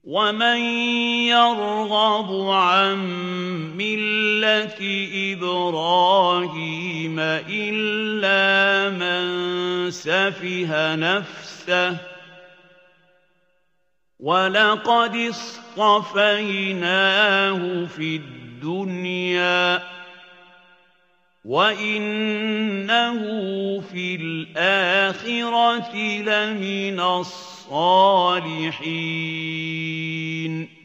وَمَن يَرْغَبُ عَن مِّلَّةِ إِبْرَاهِيمَ إِلَّا مَن سَفِهَ نَفْسَهُ ۚ وَلَقَدِ اصْطَفَيْنَاهُ فِي الدُّنْيَا ۖ وَإِنَّهُ فِي الْآخِرَةِ لَمِنَ الصَّالِحِينَ